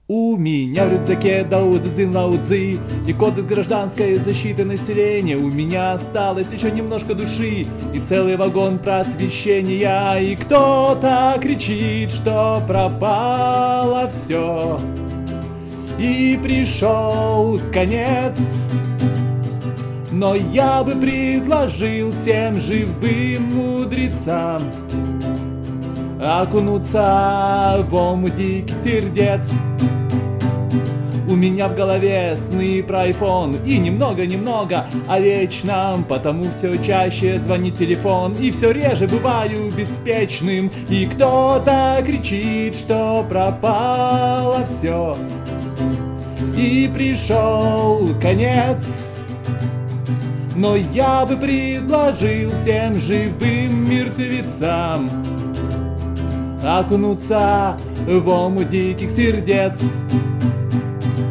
У меня в рюкзаке Дао Дэ Цзин Лао Цзи и код из гражданской защиты населения. У меня осталось еще немножко души и целый вагон просвещения. И кто-то кричит, что пропало все, и пришел конец. Но я бы предложил всем живым мудрецам окунуться в омут диких сердец. У меня в голове сны про айфон и немного-немного о вечном, потому все чаще звонит телефон и все реже бываю беспечным. И кто-то кричит, что пропало все, и пришел конец. Но я бы предложил всем живым мертвецам окунуться в омут диких сердец.